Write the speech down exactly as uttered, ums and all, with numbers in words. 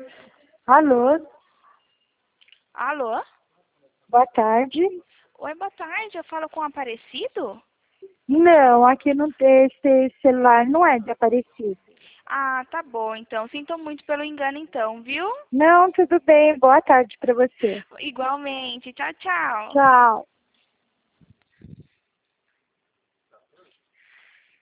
Alô? Alô? Boa tarde. Oi, boa tarde. Eu falo com o Aparecido? Não, aqui não tem esse celular, não é de Aparecido. Ah, tá bom, então. Sinto muito pelo engano, então, viu? Não, tudo bem. Boa tarde para você. Igualmente. Tchau, tchau. Tchau.